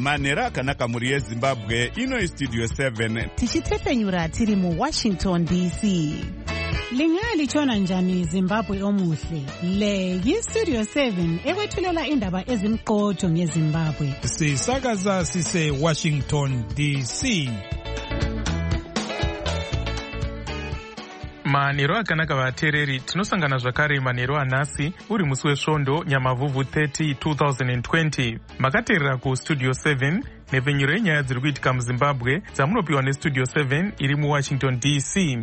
Manhero akanaka muri yeZimbabwe, ino Studio 7. Tichitsepenyura tiri mu Washington DC. Lingalitshona njani Zimbabwe omuhle? Le yi-Studio 7 ekwethulela indaba ezimqotho ngeZimbabwe. Sisakaza sise Washington DC. Manhero akanaka vateereri, tinosangana zvakare manhero anhasi uri musi wesvondo Nyamavhuvhu 30 2020. Makateerera kuStudio 7 nepfenyuro yenyaya dziri kuitika muZimbabwe dzamunopiwa neStudio 7 iri muWashington DC.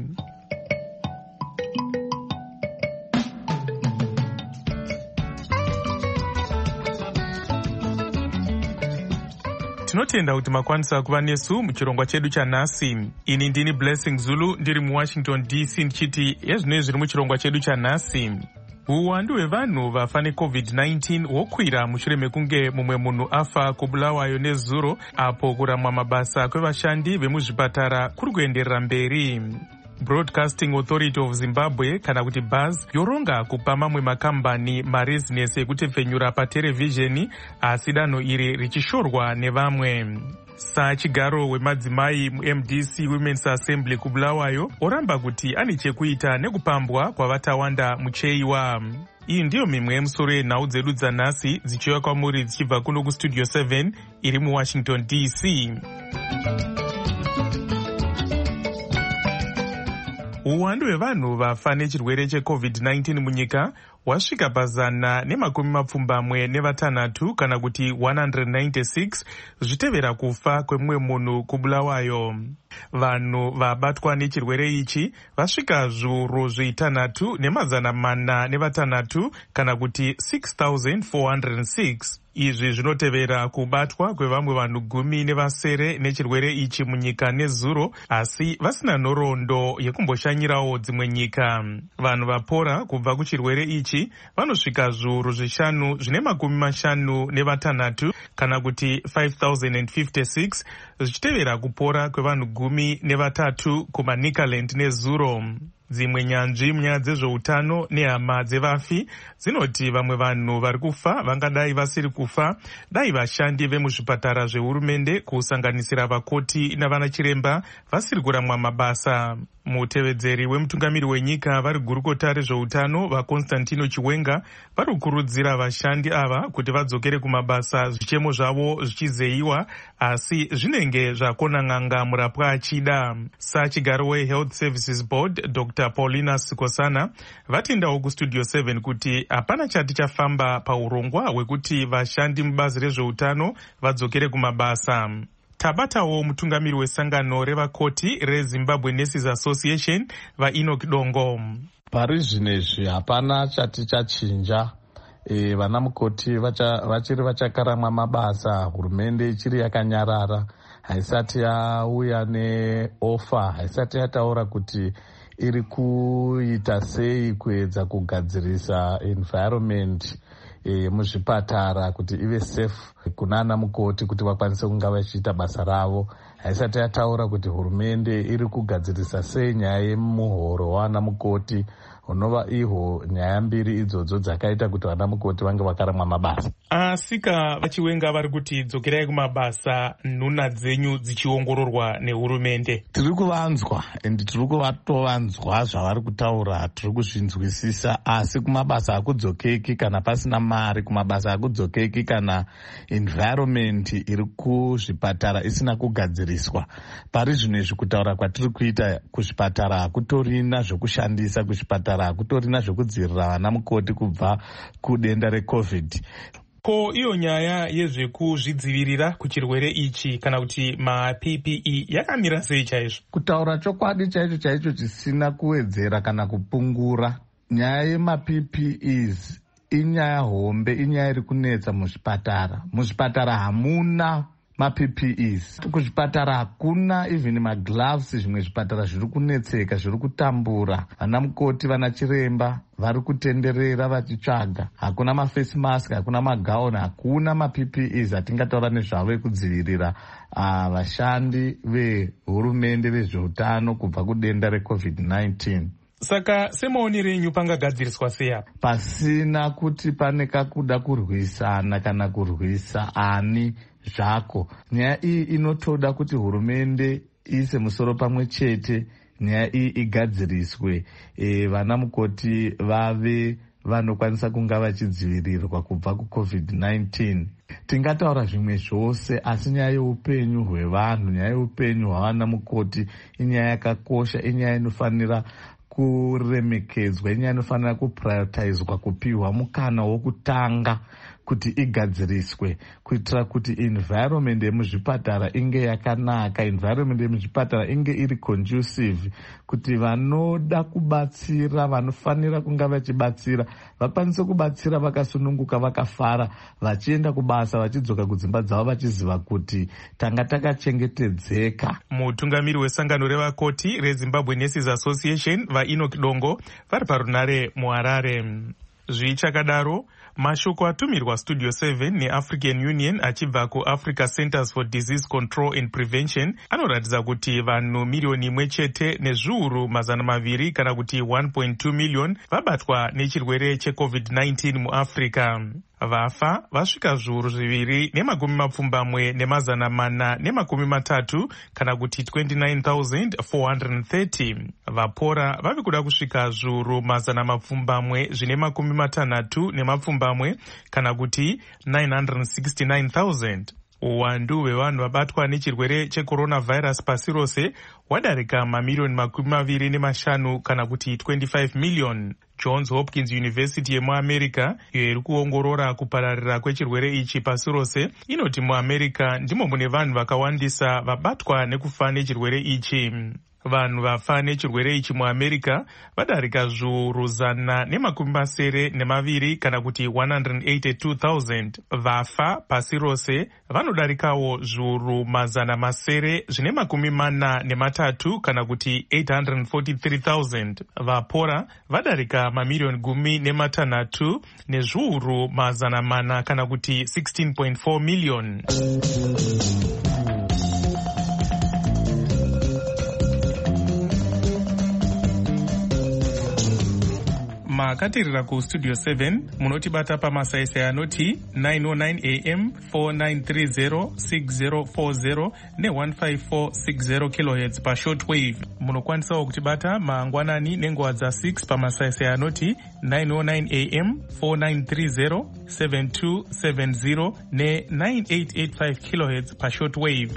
Tinotenda kuti makwanisa kuva nesu muchirongwa chedu chanhasi. Ini ndini Blessing Zulu ndiri muWashington DC ndichiti yezvinoi zviri muchirongwa chedu chanhasi. Uwandu hwevanhu vafa neCovid-19 hwokwira mushure mekunge mumwe munhu afa kubulawayo nezuro apo kuramwa mabasa kwevashandi vemuzvipatara kuri kuenderera mberi. Broadcasting Authority of Zimbabwe kana kuti BAZ yoronga kupa mamwe makambani marizinesi ekutepfenyura paterevhizheni, asi danho iri richishorwa nevamwe. Sachigaro wemadzimai muMDC Women's Assembly kubulawayo oramba kuti ane chekuita nekupambwa kwavatawanda mucheiwa. Iyi ndiyo mimwe yemusoro yenhau dzedu dzanhasi dzichiuya kwamuri dzichibva kuno kuStudio 7 iri muWashington DC. Uwandu hwevanhu vafa nechirwere cheCovid-19 munyika wasvika pa126 kana kuti 196 zvichitevera kufa kwemumwe munhu kubulawayo. Vanhu vabatwa nechirwere ichi vasvika zviuru 6,406 kana kuti 6,406. Izvi zvinotevera kubatwa kwevamwe vanhu 10 nechirwere ichi munyika nezuro, asi vasina nhoroondo yekumboshanyirawo dzimwe nyika. Vanhu vapora kubva kuchirwere ichi vanosvika zviuru 5,56 kana kuti 5,056 zvichitevera kupora kwevanhu 13 kumaNicaland nezuro. Dzimwe nyanzvi munyaya dzezveutano nehama dzevafi dzinoti vamwe vanhu vari kufa vangadai vasiri kufa dai vashandi vemuzvipatara zvehurumende kusanganisira vakoti navanachiremba vasiri kuramwa mabasa. Mutevedzeri wemutungamiri wenyika vari gurukota rezveutano vaConstantino Chiwenga vari kukurudzira vashandi ava kuti vadzokere kumabasa zvichemo zvavo zvichizeyiwa, asi zvinenge zvakona n'anga murapwa achida. Sachigaro weHealth Services Board Dr. Paulina Sikosana vatendawo kuStudio 7 kuti hapana chati chafamba paurongwa hwekuti vashandi mubazi rezveutano vadzokere kumabasa. Tabatawo mutungamiri wesangano revakoti reZimbabwe Nurses Association vaEnoch Dongo. Pari zvinezvi hapana chati chachinja. Vana mukoti vachiri vachakaramwa mabasa, hurumende ichiri yakanyarara, haisati yauya neofa, haisati yataura kuti iri kuita sei kuedza kugadzirisa environment muzvipatara kuti ive safe kunana mukoti kuti vakwanise kunga vachiita basa ravo. Haisati yataura kuti hurumende iri kugadzirisa sei nyaya yemuhoro wavana mukoti, unova ihwo nyaya mbiri idzodzo dzakaita kuti vana mukoti vange vakaramwa mabasa. Asika vachiwenga vari kuti dzokerai kumabasa, nhuna dzenyu dzichiongororwa nehurumende. Tiri kuvanzwa ende tiri kuvatovanzwa zvavari kutaura, tiri kuzvinzwisisa, asi kumabasa hakudzokeki kana pasina mari, kumabasa hakudzokeki kana environment iri kuzvipatara isina kugadziriswa. Pari zvinezvi kutaura kwatiri kuita kuzvipatara hakutorina zvokushandisa, kuzvipatara hakutorina zvokudzivirira vana mukoti kubva kudenda reCovid. Ko iyo nyaya yezvekuzvidzivirira kuchirwere ichi kana kuti maPPE yakamira sei chaizvo? Kutaura chokwadi chaicho chisina kuwedzera kana kupungura, nyaya yemaPPEs inyaya hombe, inyaya iri kunetsa muzvipatara. Muzvipatara hamuna maPPEs. Kuzvipatara hakuna even magloves. Zvimwe zvipatara zviri kunetseka, zviri kutambura. Vana mukoti, vana chiremba vari kutenderera vachitsvaga. Hakuna maface mask, hakuna magauni, hakuna maPPEs atingataura nezvavo ekudzivirira vashandi vehurumende vezveutano kubva kudenda reCovid-19. Saka semaonero enyu pangagadziriswa sei apa? Pasina kuti pane kakuda kurwisana kana kurwisa ani zvako. Nyaya iyi inotoda kuti hurumende iise musoro pamwe chete, nyaya iyi igadziriswe, vana mukoti vave vanokwanisa kunga vachidzivirirwa kubva kuCovid-19. Tingataura zvimwe zvose, asi nyaya yeupenyu hwevanhu, nyaya yeupenyu hwavana mukoti inyaya yakakosha, inyaya inofanira kuremekedzwa, inyaya inofanira kuprioritizwa, kupiwa mukana wokutanga kuti igadziriswe, kuitira kuti environment yemuzvipatara inge yakanaka, environment yemuzvipatara inge iri conducive, kuti vanoda kubatsira, vanofanira kunga vachibatsira, vakwanise kubatsira vakasununguka, vakafara, vachienda kubasa, vachidzoka kudzimba dzavo vachiziva kuti tanga takachengetedzeka. Mutungamiri wesangano revakoti reZimbabwe Nurses Association vaEnoch Dongo vari parunare muHarare. Zvichakadaro, mashoko atumirwa Studio 7 neAfrican Union achibva kuAfrica Centers for Disease Control and Prevention anoratidza kuti vanhu milioni imwe chete nezviuru mazana maviri kana kuti 1.2 million vabatwa nechirwere cheCovid-19 muAfrica. Vafa vasvika zviuru zviviri nemakumi mapfumbamwe nemazana mana nemakumi matatu kana kuti 29,430. Vapora vave kuda kusvika zviuru mazana mapfumbamwe zvine makumi matanhatu nemapfumbamwe kana kuti 969,000. Uwandu hwevanhu vabatwa nechirwere checoronavirus pasi rose hwadarika mamiliyoni makumi maviri nemashanu kana kuti 25 million. Johns Hopkins University yemuAmerica, iyo iri kuongorora kupararira kwechirwere ichi pasi rose, inoti muAmerica ndimo mune vanhu vakawandisa vabatwa nekufa nechirwere ichi. Vanhu vafa nechirwere ichi muAmerica vadarika zviuru zana nemakumi masere nemaviri kana kuti 182,000. Vafa pasi rose vanodarikawo zviuru mazana masere zvine makumi mana nematatu kana kuti 843,000. Vapora vadarika mamiliyoni gumi nematanhatu nezviuru mazana mana kana kuti 16.4 million. Makatirira kuStudio 7 munotibata pamasaisai anoti 909 AM 4930 6040 ne15460 kHz pashortwave. Munokwanisawo kutibata mangwanani nenguva dza6 pamasaisai anoti 909 AM 4930 7270 ne9885 kHz pashortwave.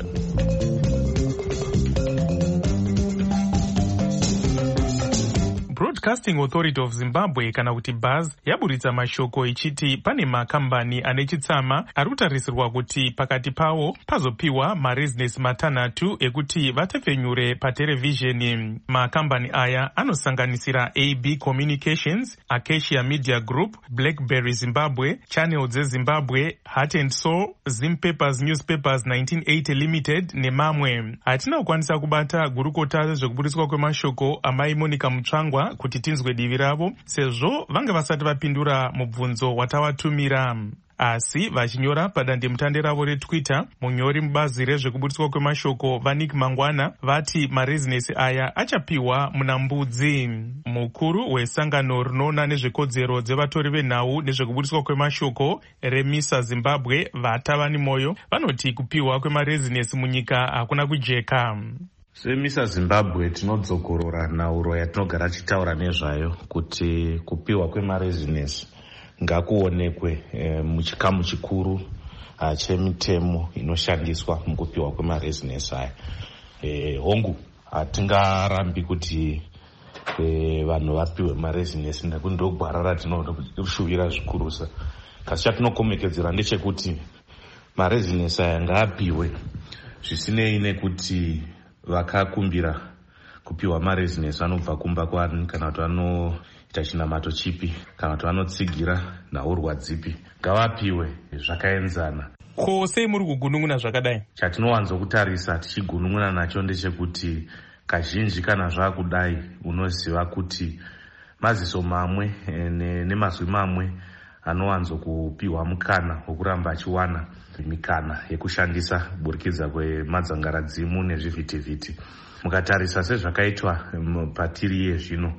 Broadcasting Authority of Zimbabwe kana kuti BAZ yaburitsa mashoko ichiti pane makambani ane chitsama ari kutarisirwa kuti pakati pawo pazopiwa marezinesi matanhatu ekuti vatepfenyure paterevhizheni. Makambani aya anosanganisira AB Communications, Acacia Media Group, Blackberry Zimbabwe, Channel dzeZimbabwe, Heart and Soul, Zim Papers Newspapers 1980 Limited nemamwe. Hatina kukwanisa kubata gurukota zvekuburitswa kwemashoko amai Monica Mutsvangwa kuti tinzwe divi ravo sezvo vanga vasati vapindura mubvunzo watavatumira. Asi vachinyora padandemutande ravo reTwitter, munyori mubazi rezvekuburitswa kwemashoko vaNick Mangwana vati marezinesi aya achapiwa muna mbudzi. Mukuru wesangano rinoona nezvekodzero dzevatori venhau nezvekuburitswa kwemashoko REMISA Zimbabwe Vatavani Moyo vanoti kupiwa kwemarezinesi munyika hakuna kujeka. SEMISA Zimbabwe tinodzokorora nhauro yatinogara tichitaura nezvayo kuti kupiwa kwemarezinesi ngakuonekwe muchikamu chikuru chemitemo inoshandiswa mukupiwa kwemarezinesi aya. Hongu hatingarambi kuti vanhu vapiwe marezinesi nekuti ndogwara ratinoshuvira zvikurusa. Kasi chatinokomekedzera ndechekuti marezinesi aya ngaapiwe zvisinei nekuti vakakumbira kupiwa marezinesi vanobva kumba kwani kana kuti vanoita chinamato chipi kana kuti vanotsigira nhaurwa dzipi, ngavapiwe zvakaenzana. Ko sei muri kugunun'una zvakadai? Chatinowanzokutarisa tichigunun'una nacho ndechekuti kazhinji kana zvakudai unoziva kuti maziso mamwe nemazwi mamwe anowanzokupiwa mukana wokuramba achiwana mikana yekushandisa kuburikidza kwemadzangaradzimu nezvivhitivhiti. Mukatarisa sezvakaitwa patiri yezvino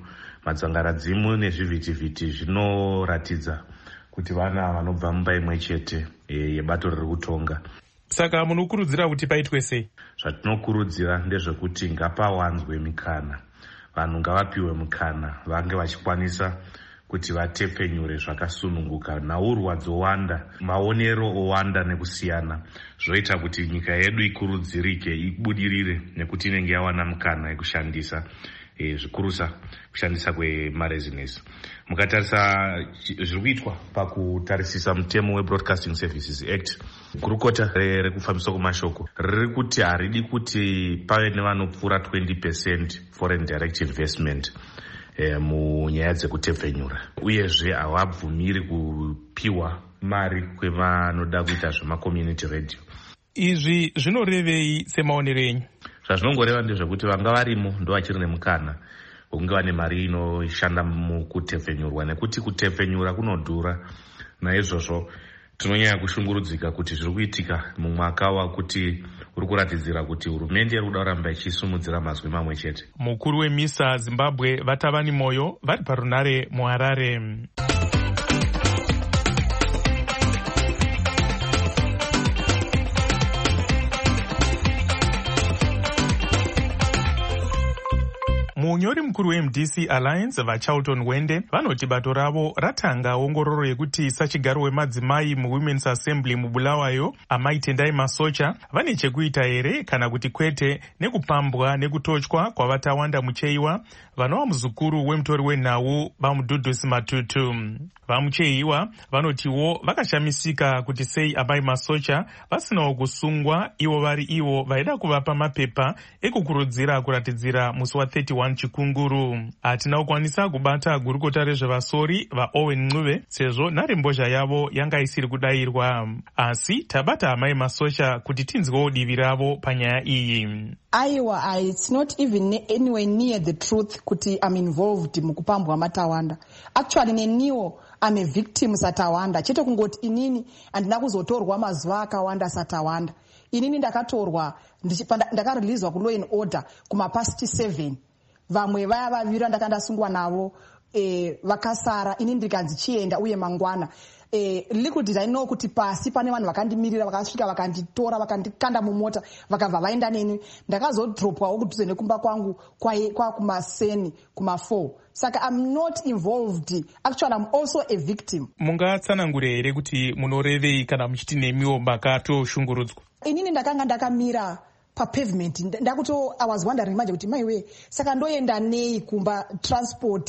Madzangaradzimu nezvivhitivhiti zvinoratidza kuti vana vanobva mumba imwe chete yebato riri kutonga. Saka munokurudzira kuti paitwe sei? Zvatinokurudzira ndezvekuti ngapawanzwe mikana, vanhu ngavapiwe mukana vange vachikwanisa kuti vatepfenyure zvakasununguka. Nhaurwa dzowanda, maonero owanda nekusiyana, zvoita kuti nyika yedu ikurudzirike, ibudirire, nekuti inenge yawana mukana yekushandisa zvikurusa kushandisa kwemarezinesi. Mukatarisa zviri kuitwa pakutarisisa mutemo weBroadcasting Services Act, gurukota rekufambiswa kwemashoko riri kuti haridi kuti pave nevanopfuura 20% foreign direct investment munyaya dzekutepfenyura, uyezve havabvumiri kupiwa mari kwevanoda kuita zvemacommunity radio. Izvi zvinorevei semaonero enyu? Zvazvinongoreva ndezvekuti vanga varimo ndo vachiri nemukana wokunge vane mari inoshanda mukutepfenyurwa, nekuti kutepfenyura kunodhura. Naizvozvo tinonyanya kushungurudzika kuti zviri kuitika mumwaka wakuti uri kuratidzira kuti hurumende iri kuda kuramba ichisumudzira mazwi mamwe chete. Mukuru weMISA Zimbabwe Vatavani Moyo vari parunare muHarare. Munyori mukuru weMDC Alliance vaCharlton Wende vanoti bato ravo ratanga ongororo yekuti sachigaro wemadzimai muWomen's Assembly muBulawayo Amai Tendai Masocha vane chekuita here kana kuti kwete nekupambwa nekutochwa kwavatawanda mucheiwa vanova muzukuru wemutori wenhau vaMudhudhusi Matutu. Vamucheiwa vanotiwo vakashamisika kuti sei Amai Masocha vasinawo kusungwa ivo vari ivo vaida kuvapa mapepa ekukurudzira kuratidzira musi wa31 Chikunguru. Hatina kukwanisa kubata gurukota rezvevasori vaOwen Ncube sezvo nharembozha yavo yanga isiri kudayirwa, asi tabata Amai Masocha kuti tinzwewo divi ravo panyaya iyi. Aiwa, it's not even anywhere near the truth kuti I'm involved mukupambwa matawanda. Actually neniwo I'm a victim satawanda. Chete kungoti inini andina kuzotorwa mazuva akawanda satawanda. Inini ndakatorwa ndakareleaswa ku law and order kumapast 7. Vamwe vaya vaviri ndakandasungwa navo vakasara, inini ndikanzi chienda uye mangwana. Liquid I know kuti pasi pane vanhu vakandimirira vakasvika vakanditora vakandikanda mumota vakabva vaenda neni, ndakazodropwawo kudhuze nekumba kwangu kwa kumaseni kuma4. Saka I'm not involved. Actually I'm also a victim. Mungatsanangure here kuti munorevei kana muchiti nemiwo makatoshungurudzwa? Inini ndakanga ndakamira papavement ndakuto I was wondering manje kuti maiwe saka ndoenda nei kumba transport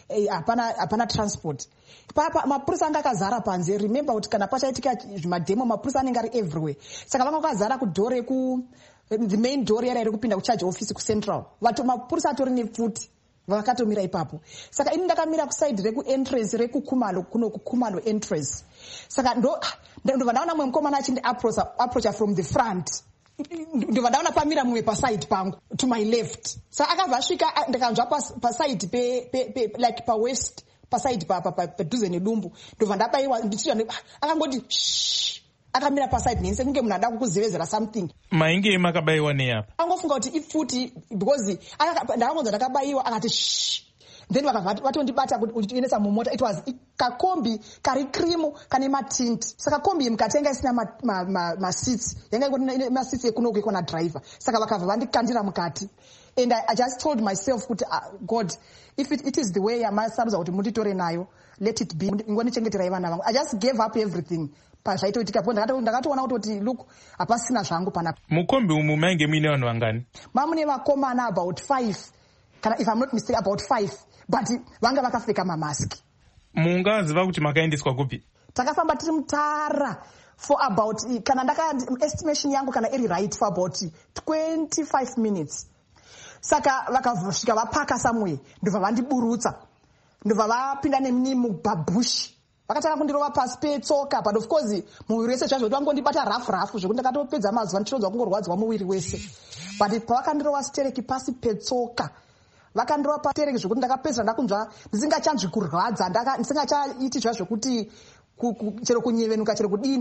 hapana transport. Papa mapurisa anga akazara panze. Remember kuti kana pachaitika zvimadhemo mapurisa anenge ari everywhere. Saka vanga vakazara kudhore the main door yara iri kupinda kucharge office kuCentral. Vatu mapurisa atori nefuti vakatomira ipapo. Saka ini ndakamira kuside rekuentrance rekuKhumalo kuno kuKhumalo entrance. Saka ndobva ndaona mumwe mukomana achindi approach from the front. Ndobva ndaona pamira mumwe paside pangu to my left. Saka akabva asvika ndakanzva paside like pawest paside padhuze nedumbu. Ndobva ndabayiwa ndichizva akangoti shh, akamira paside neni sekunge munhu ada kukuzevezera something. Mainge makabayiwa neapa? Angofunga kuti ifuti because ndakangonzwa ndakabayiwa akati shh. Then vatondibata kuti tiendesa mumota. It was kakombi kari krimu kane matint. Saka kombi mukatenga isina maseats. Yanga ine maseats ekuno kwekona driver. Saka vakabva vandikandira mukati. And I just told myself kuti God, if it is the way amasaruza kuti munditore nayo, let it be. Ngonichengeterai vana vangu. I just gave up everything. Pazvaitoitika po ndakatoona kuti look hapasina zvangu panapa. Mukombi umu mainge muine vanhu vangani? Mamune vakomana about 5. Kana if I'm not mistaken about 5. But vanga vakapfeka mamaski. Mungaziva kuti makaendeswa kupi? Takafamba tiri mutara for about kana estimation yangu kana iri right for about 25 minutes. Saka vakasvika vapaka somewhere ndobva vandiburutsa. Ndobva vapinda neni mubhabushi. Vakataka kundirova pasi petsoka, but of course muviri wese zvazvo vangondibata rafu zvekuti ndakatopedza mazuva ndichironzwa kungorwadzwa muviri wese. But pavakandirova stereki pasi petsoka, vakandirova pastereki zvekuti ndakapedzera ndakunzva ndisingachanzvi kurwadza, ndisingachaiti zvazvokuti chero kunyevenuka chero kudii,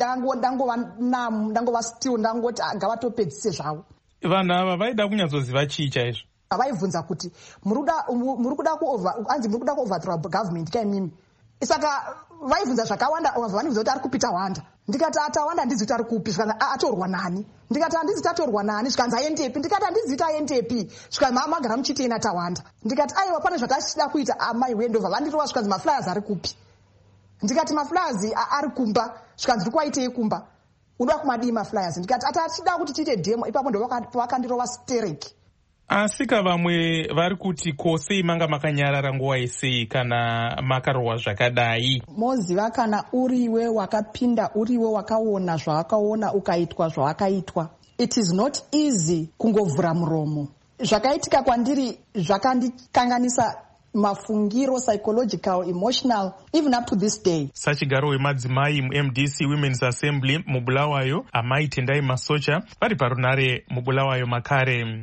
ndangova still ndangoti ngavatopedzise zvavo. Vanhu ava vaida kunyatsoziva chii chaizvo? vaibvunza kuti muri kuda kuoverthrow government kaimimi. Saka vaibvunza zvakawanda, vanibvunza kuti ari kupita Wanda. Ndikati atawanda ndizi kuti ari kupi, zvikanzi atorwa nani. Ndikati handizi tatorwa nani, zvikanzi aendepi. Ndikati handizi taendepi, zvikanzi magara muchitena tawanda. Ndikati aiwa pane zvakachida kuita amai wendova, vandirova zvikanzi maflyers ari kupi. Ndikati maflyers ari kumba, zvikanzi uri kwaitei kumba. Unoda kumadii maflyers. Ndikati atachida kuti tiite demo, ipapo ndo vakandirova stereki. Asika vamwe vari kuti kose manga makanyarara nguva yesei kana makarohwa zvakadai. Moziva kana uriwe wakapinda, uriwe wakaona zvawakaona, ukaitwa zvawakaitwa. It is not easy kungovhura muromo. Zvakaitika kwandiri zvakandikanganisa mafungiro, psychological, emotional, even up to this day. Sachigaro wemadzimai mu-MDC Women's Assembly mubulawayo, amai Tendai Masocha, vari parunare mubulawayo makare.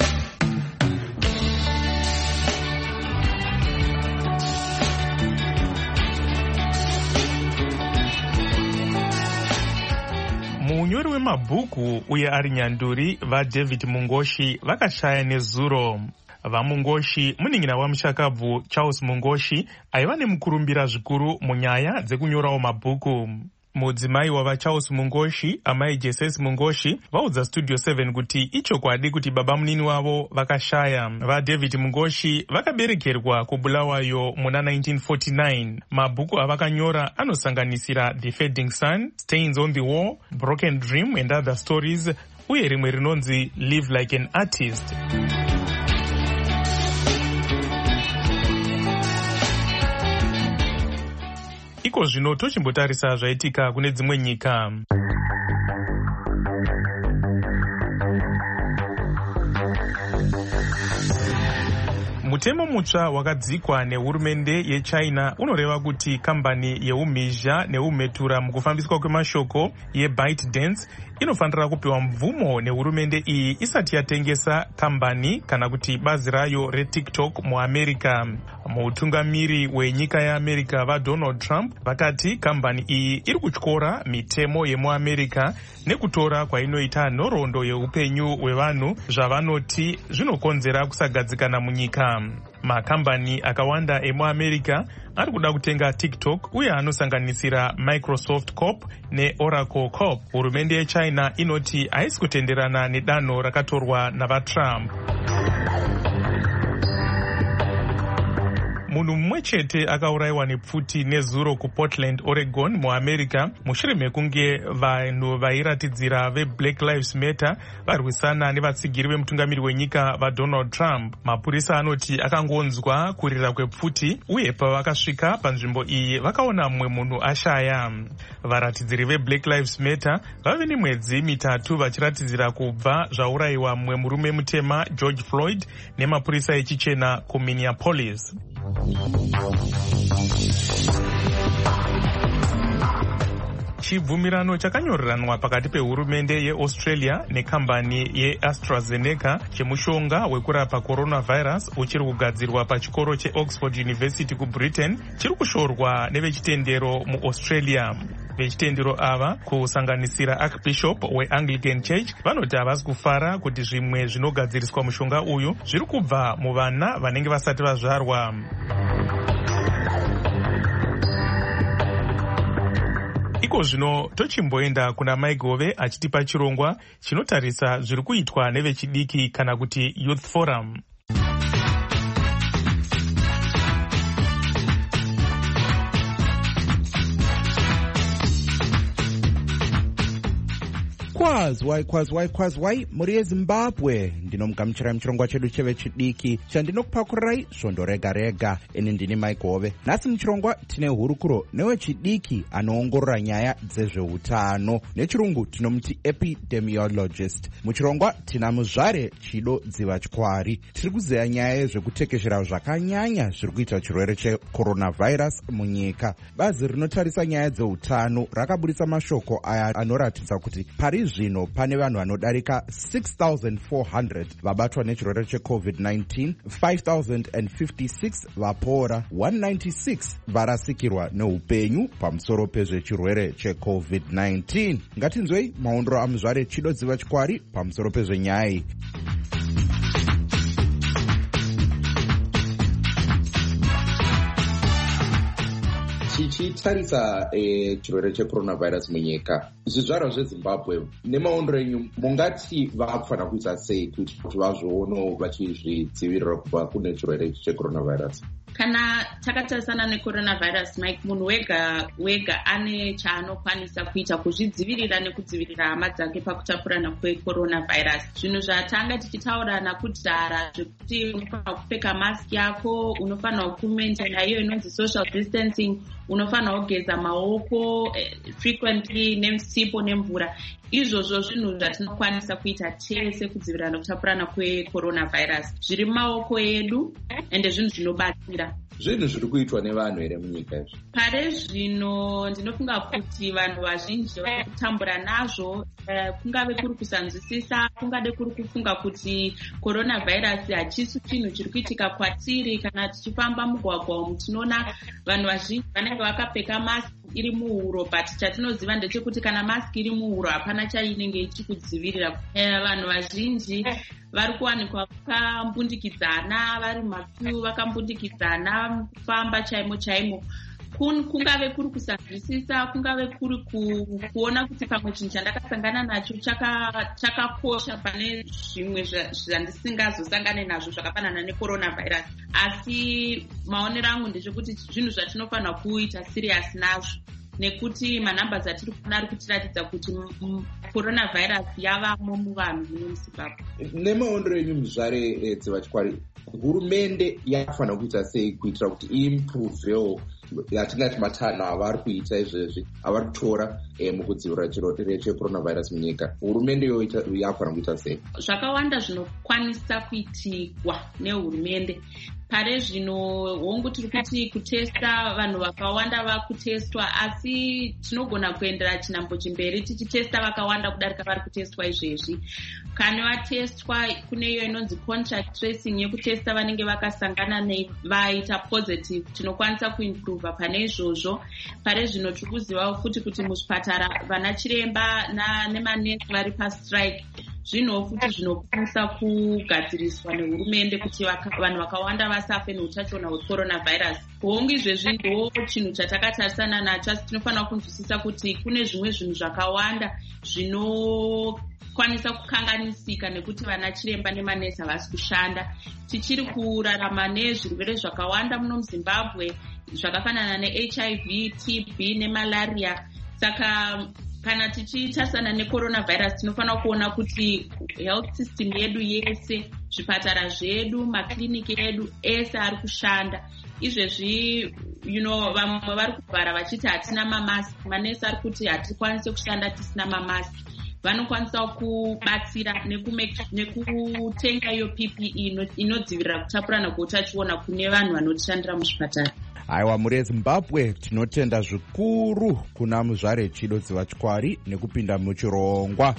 Munyori wemabhuku uye ari nyanduri vaDavid Mungoshi vakashaya nezuro. VaMungoshi munin'ina wamushakabvu Charles Mungoshi aiva nemukurumbira zvikuru munyaya dzekunyorawo mabhuku. Mudzimai wavaCharles Mungoshi, amai Jesus Mungoshi, vaudza Studio 7 kuti ichokwadi kuti baba munini wavo vakashaya. VaDavid Mungoshi vakaberekerwa kuBulawayo muna 1949. Mabhuku avakanyora anosanganisira The Fading Sun, Stains on the Wall, Broken Dream and Other Stories, uye rimwe rinonzi Live Like an Artist. Iko zvino tochimbotarisa zvaitika kune dzimwe nyika. Mutemo mutsva wakadzikwa nehurumende yeChina unoreva kuti kambani yeumhizha neumhetura mukufambiswa kwemashoko yeBytedance inofanira kupiwa mvumo nehurumende iyi isati yatengesa kambani kana kuti bazi rayo reTikTok muAmerica. Mutungamiri wenyika yeAmerica vaDonald Trump vakati kambani iyi iri kutyora mitemo yemuAmerica nekutora kwainoita nhoroondo yeupenyu hwevanhu zvavanoti zvinokonzera kusagadzikana munyika. Makambani akawanda emuAmerica ari kuda kutenga TikTok uye anosanganisira Microsoft Corp neOracle Corp. Hurumende yeChina inoti haisi kutenderana nedanho rakatorwa navaTrump. Munhu mumwe chete akaurayiwa nepfuti nezuro kuPortland, Oregon muAmerica mushure mekunge vanhu vairatidzira veBlack Lives Matter varwisana nevatsigiri vemutungamiri wenyika vaDonald Trump. Mapurisa anoti akangonzwa kurira kwepfuti uye pavakasvika panzvimbo iyi vakaona mumwe munhu ashaya. Varatidziri veBlack Lives Matter vave nemwedzi mitatu vachiratidzira kubva zvaurayiwa mumwe murume mutema George Floyd nemapurisa echichena kuMinneapolis. Chibvumirano chakanyoreranwa pakati pehurumende yeAustralia nekambani yeAstraZeneca chemushonga wekurapa coronavirus uchiri kugadzirwa pachikoro cheOxford University kuBritain chiri kushorwa nevechitendero muAustralia. Vechitendero ava kusanganisira Archbishop weAnglican Church vanoti havasi kufara kuti zvimwe zvinogadziriswa mushonga uyu zviri kubva muvana vanenge vasati vazvarwa. Iko zvino tochimboenda kuna Maigove achitipa chirongwa chinotarisa zviri kuitwa nevechidiki kana kuti Youth Forum. Kwazwai muri yeZimbabwe ndinomugamuchirai muchirongwa chedu chevechidiki chandinokupakurirai svondo rega rega. Ini ndini Maigove. Nhasi muchirongwa tine hurukuro newechidiki anoongorora nyaya dzezveutano, nechirungu tinomuti epidemiologist. Muchirongwa tina muzvare Chido Dzivatyari. Tiri kuzeya nyaya yezvekutekeshera zvakanyanya zviri kuita chirwere checoronavirus munyika. Bazi rinotarisa nyaya dzeutano rakabudisa mashoko aya anoratidza kuti pari zvino pane vanhu vanodarika 6,400 vabatwa nechirwere cheCovid-19, 5,056 vapora, 196 varasikirwa neupenyu pamusoro pezvechirwere cheCovid-19. Ngatinzwei maondro amuzvare Chido Dzivatyari pamusoro pezvenyaya iyi. Tichitarisa chirwere checoronavirus munyika, zvizvarwa zveZimbabwe nemaondero enyu mungati vakufanira kuita sei kuti vazvionewo vachizvidzivirira kubva kune chirwere checoronavirus? Kana takatarisana necoronavirus, Mike, munhu wega wega ane chaanokwanisa kuita kuzvidzivirira nekudzivirira hama dzake pakutapurana kwecoronavirus. Zvinhu zvatanga tichitaurana kudhara zvekuti unofanira kupfeka maski yako, unofanira kumaintaina iyo inonzi social distancing, unofanira kugeza maoko frequently nemsipo nemvura. Izvozvo zvinhu zvatinokwanisa kuita tese kudzivirira nekutapurana kwecoronavirus. Zviri mumaoko edu ende zvinhu zvinobatsira. Zvinhu zviri kuitwa nevanhu here munyika izvi? Pare zvino ndinofunga kuti vanhu vazhinji vari kutambura nazvo, kungave kuri kusanzwisisa, kungade kuri kufunga kuti coronavirus hachisi chinhu chiri kuitika kwatiri. Kana tichifamba mugwagwa umu tinoona vanhu vazhinji vanenge vakapfeka maski iri muhuro, but chatinoziva ndechekuti kana maski iri muhuro hapana chainenge ichikudzivirira. Vanhu vazhinji vari kuwanikwa vakambundikidzana, vari mumaqueue vakambundikidzana, kufamba chaimo chaimo. Kungave kuri kusanzwisisa, kungave kuri kuona kuti pamwe chinhu chandakasangana nacho chakakosha pane zvimwe zvandisingazosangane nazvo zvakafanana necoronavirus. Asi maonero angu ndezvekuti zvinhu zvatinofanira kuita serious nazvo, nekuti manambers atiri kuona ari kutiratidza kuti coronavirus yavamo muvanhu muno muZimbabwe. Nemaondero enyu muzvare Dzivachikwari, hurumende yakafanira kuita sei kuitira kuti iimprovewo yatingati matanho avari kuita izvezvi avari kutora mukudzivirira chirwere checoronavirus munyika? Hurumende yakafanira kuita sei? Zvakawanda zvinokwanisa kuitikwa nehurumende. Pare zvino hongu tiri kuti kutesta, vanhu vakawanda vakutestwa, asi tinogona kuendera chinhambo chimberi tichitesta vakawanda kudarika vari kutestwa izvezvi. Kana vatestwa, kune iyo inonzi contact tracing yekutesta vanenge vakasangana vaita positive. Tinokwanisa kuimprova pane izvozvo. Pare zvino tiri kuzivawo futi kuti muzvipatara vana chiremba nemanesi vari pastrike. Zvinhu futi zvinokwanisa kugadziriswa nehurumende kuti vanhu vakawanda vasafe neutachiona hwecoronavirus. Hongu izvezvi ndo chinhu chatakatarisana nacho, asi tinofanira kunzwisisa kuti kune zvimwe zvinhu zvakawanda zvinokwanisa kukanganisika nekuti vana chiremba nemanesi havasi kushanda. Tichiri kurarama nezvirwere zvakawanda muno muZimbabwe zvakafanana neHIV, TB nemalaria. Saka kana tichitarisana necoronavirus tinofanira kuona kuti health system yedu yese, zvipatara zvedu, makliniki edu ese ari kushanda. Izvezvi vamwe vari kubvara vachiti hatina mamaski, manesi ari kuti hatikwanisi kushanda tisina mamaski. Vanokwanisa kubatsira nekutenga iyo PPE inodzivirira kutapurana kweutachiona kune vanhu vanotishandira muzvipatara. Aiwa, muri Zimbabwe tinotenda zvikuru kuna muzvare Chido Dzivachikwari nekupinda muchirongwa.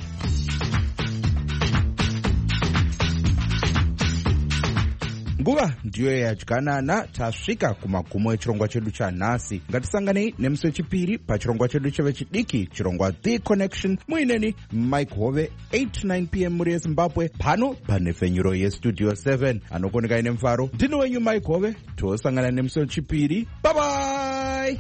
Nguva ndiyo yadyanana, tasvika kumagumo echirongwa chedu chanhasi. Ngatisanganei nemusi wechipiri pachirongwa chedu chevechidiki, chirongwa The Connection, muineni Mike Hove, 8-9 p.m. muri Zimbabwe, pano panefenyuro yestudio 7. Anokoneka ine mfaro, ndino wenyu Mike Hove. Tosangana nemusi wechipiri. Bye bye.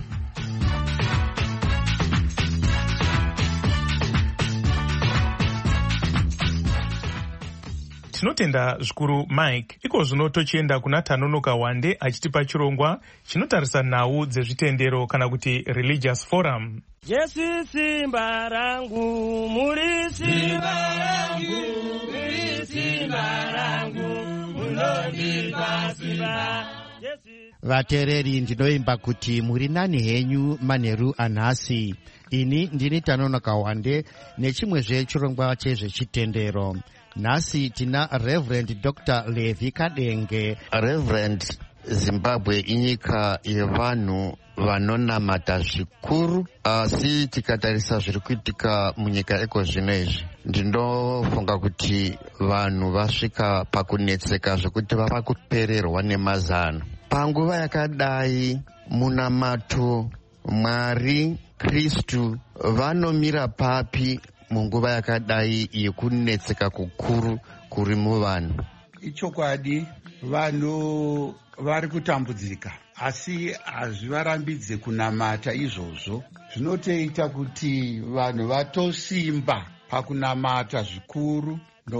Tinotenda zvikuru Mike. Iko zvino tochienda kuna Tanonoka Wande achitipa chirongwa chinotarisa nhau dzezvitendero kana kuti religious forum. Jesu simba rangu, muri simba rangu, muri simba rangu, munondipa simba. Vatereri, ndinoimba kuti muri nani henyu manheru anhasi. Ini ndini Tanonoka Wande nechimwezve chirongwa chezvechitendero. Nhasi tina Reverend Dr. Levi Kadenge. Reverend, Zimbabwe inyika yevanhu vanonamata zvikuru, asi tikatarisa zviri kuitika munyika iko zvino izvi, ndinofunga kuti vanhu vasvika pakunetseka zvekuti vava kupererwa nemazano. Panguva yakadai munamato Mwari Kristu vanomira papi munguva yakadai yekunetseka kukuru kuri muvanhu? Ichokwadi, vanhu vari kutambudzika, asi hazvivarambidze kunamata izvozvo. Zvinotoita kuti vanhu vatosimba pakunamata zvikuru,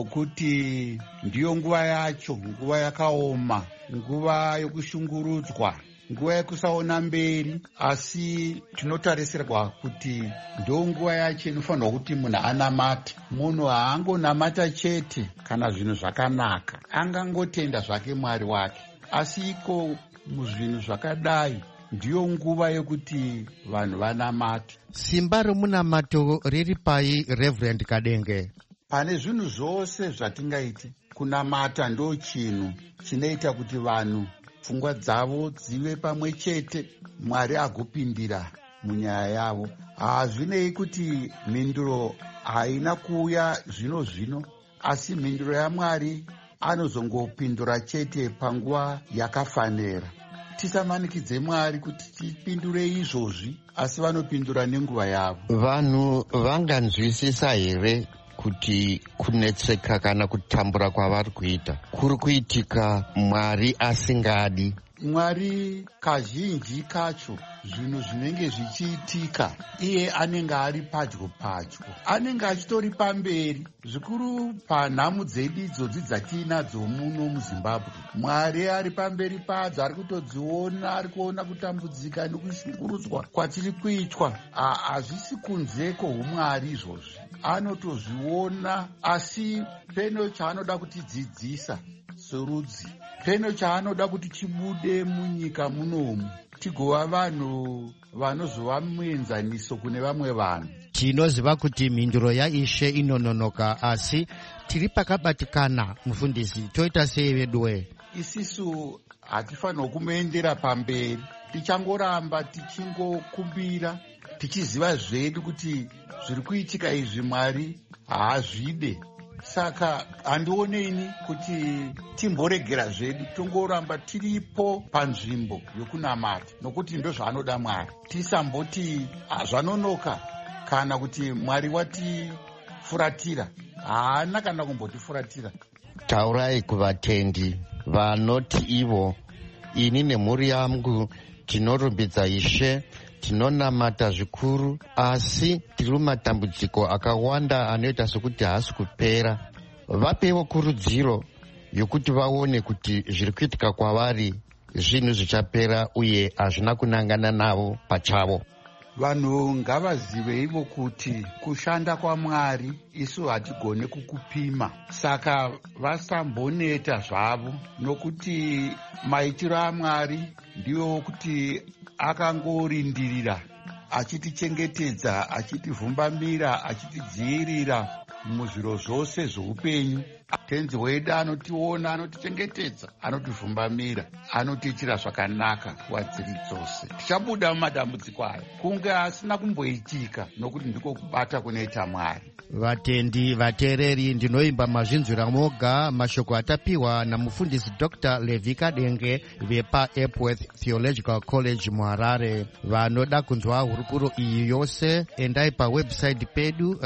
nokuti ndiyo nguva yacho, nguva yakaoma, nguva yokushungurudzwa, nguva yekusaona mberi. Asi tinotarisirwa kuti ndo nguva yacho inofanirwa kuti munhu anamate. Munhu haangonamata chete kana zvinhu zvakanaka, angangotenda zvake Mwari wake. Asi iko muzvinhu zvakadai ndiyo nguva yekuti vanhu vanamate. Simba romunamato riri pai, Reverend Kadenge? Pane zvinhu zvose zvatingaiti, kunamata ndo chinhu chinoita kuti vanhu pfungwa dzavo dzive pamwe chete, Mwari agopindira munyaya yavo. Hazvinei kuti mhinduro haina kuuya zvino, asi mhinduro yaMwari anozongopindura chete panguva yakafanira. Tisamanikidze Mwari kuti tipindure izvozvi, asi vanopindura nenguva yavo. Vanhu vanganzwisisa here kuti kunetseka kana kutambura kwavari kuita kuri kuitika Mwari asingadi? Mwari kazhinji kacho zvinhu zvinenge zvichiitika iye anenge ari padyo, anenge achitori pamberi. Zvikuru panhamu dzedu idzodzi dzatinadzo muno muZimbabwe, Mwari ari pamberi padzo, ari kutodziona, ari kuona kutambudzika nekushungurudzwa kwatiri kuitwa. Hazvisi kunzeko umwari izvozvi, anotozviona. Asi peno chaanoda kutidzidzisa sorudzi, peno chaanoda kuti chibude munyika munomu, tigova vanhu vanozova muenzaniso kune vamwe vanhu. Tinoziva kuti mhinduro yaIshe inononoka, asi tiri pakabatikana. Mufundisi, toita sei veduwe? Isisu hatifanirwa kumoendera pamberi, tichangoramba tichingokumbira, tichiziva zvedu kuti zviri kuitika izvi Mwari haazvide. Saka handioneni kuti timboregera zvedu, tongoramba tiripo panzvimbo yokunamata, nokuti ndo zvaanoda Mwari. Tisamboti zvanonoka kana kuti Mwari watifuratira. Haana kana kumbotifuratira. Taurai kuvatendi vanoti ivo, ini nemhuri yangu tinorumbidza Ishe, tinonamata zvikuru, asi tiri mumatambudziko akawanda anoita sokuti haasi kupera. Vapewo kurudziro yokuti vaone kuti zviri kuitika kwavari zvinhu zvichapera uye hazvina kunangana navo pachavo. Vanhu ngavazive ivo kuti kushanda kwaMwari isu hatigone kukupima. Saka vasamboneta zvavo, nokuti maitiro aMwari ndiwo kuti akangorindirira, achitichengetedza, achitivhumbamira, achitidzivirira muzviro zvose zvoupenyu. Tenzi wedu anotiona, anotichengetedza, anotivhumbamira, anotiitira zvakanaka nguva dziri dzose. Tichabuda mumadambudziko aya kunge asina kumboitika, nokuti ndiko kubata kunoita Mwari. Vatendi, vateereri, ndinoimba mazvinzwira moga mashoko atapiwa namufundisi Dr. Levi Kadenge vepa Epworth Theological College muHarare. Vanoda kunzwa hurukuro iyi yose, endai pawebsite pedu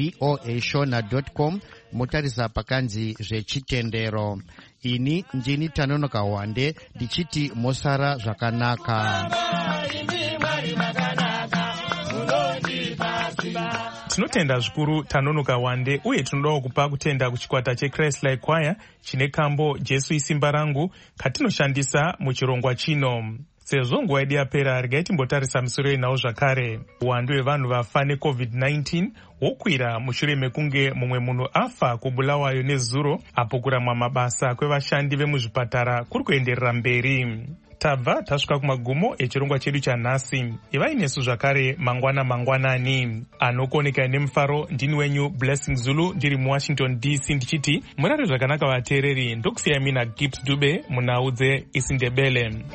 revoashona.com, motarisa pakanzi zvechitendero. Ini ndini Tanonoka Wande, ndichiti mosara zvakanaka. Tinotenda zvikuru Tanonoka Wande, uye tinodawo kupa kutenda kuchikwata cheChrist-like Choir chine kambo Jesu isimba rangu katinoshandisa muchirongwa chino. Sezvo nguva yedu yapera, regai timbotarisa misoro yenawo zvakare. Uwandu hwevanhu vafa neCovid-19 hwokwira mushure mekunge mumwe munhu afa kubulawayo nezuro, apo kuramwa mabasa kwevashandi vemuzvipatara kuri kuenderera mberi. Tabva tasvika kumagumo echirongwa chedu chanhasi. Ivai nesu zvakare mangwanani. Anokuoneka nemufaro ndini wenyu Blessing Zulu, ndiri muWashington DC, ndichiti murare zvakanaka vateereri. Ndokusiyai mina Gibbs Dube munhau dzeIsindebele.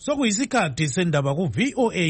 sokuyisikhathi sendaba ku-VOA